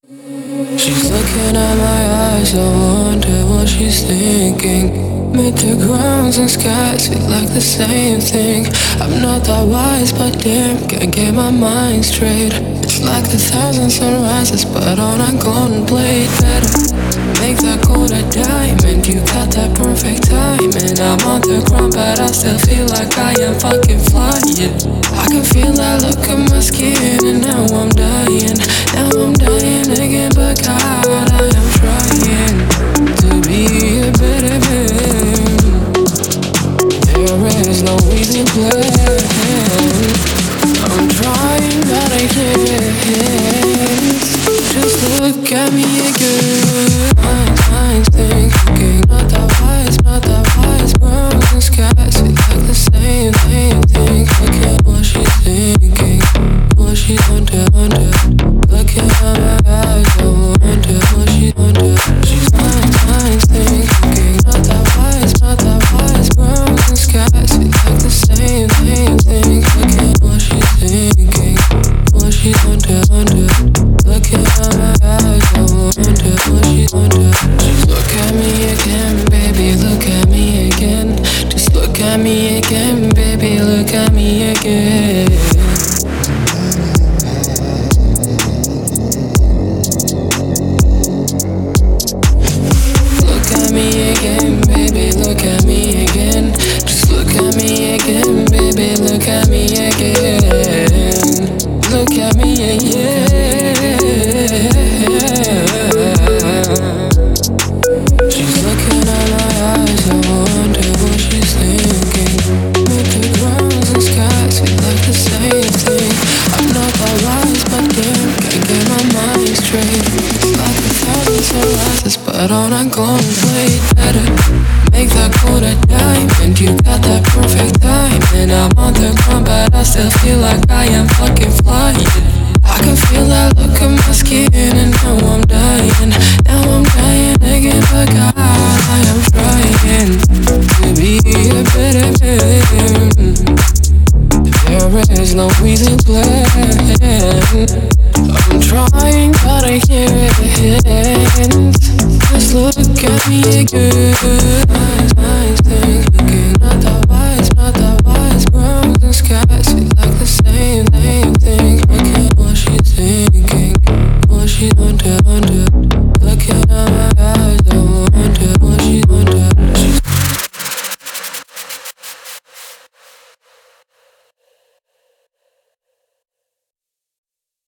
She's looking at my eyes, I wonder what she's thinking. Mid the grounds and skies feel like the same thing. I'm not that wise, but damn, can't get my mind straight. It's like 1,000 sunrises, but on a golden blade. Better make that gold a diamond. You got that perfect timing. I'm on the ground, but I still feel like I am fucking flying. I can feel that look in my skin, and now I'm dying. Now I'm dying again, but God, I am trying to be a better man. There is no easy plan. I'm trying, but I can't. Just look at me again. Mind's thinking, not that wise. Grounds and skies feel like the same thing. Look at what she's thinking, what she's under. Look at my eyes, I wonder what she's under. She's mind's thinking, not that wise. Grounds and skies feel like the same thing. Look at what she's thinking, what she's under. Look at my eyes, I wonder what she's under. Just look at me again, baby, look at me again. Just look at me again, baby, look at me again. Look at me again, baby, look at me again. Just look at me again, baby, look at me again. Look at me again. She's looking at my eyes, I wonder what she's thinking. With the grounds and skies feel like the same thing. I'm not that wise, but damn, can't get my mind straight. It's like 1,000 sunrises, but on a golden blade. Better make that gold a diamond. You got that perfect timing. I'm on the ground, but I still feel like I am fucking flying. I can feel that look in my skin, and now I'm dying. Now I'm dying again, but God, I am trying to be a better man. There is no easy plan. I'm trying, but I can't. Just look at me again. Mind's thinking, not that wise. Grounds and skies feel like the same thing. Look at what she's thinking, what she's under.